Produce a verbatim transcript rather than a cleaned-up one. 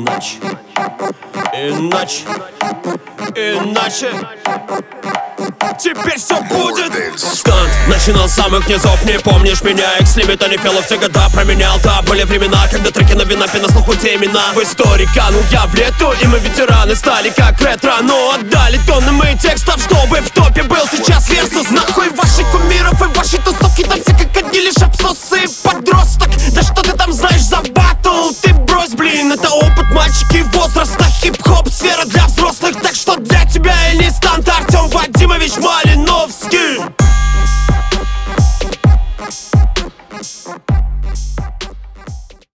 иначе, иначе, иначе. Теперь все будет. Стант начинал с самых низов, не помнишь меня? X-Limit, а не Филов, те года променял. Да, были времена, когда треки на винапе на слуху те имена. В истории канул я в лету, и мы ветераны стали как ретро. Но отдали тонны мы текстов, чтобы в топе был сейчас Версус. Нахуй ваши кумиров и ваши тусовки, там все как одни лишь абсосы. Подросток, да что ты там знаешь за батл? Ты брось, блин, это опыт, мальчики, возраста. Хип-хоп, сфера для взрослых, так что для тебя я не стант. Артем Вадимович Малиновский.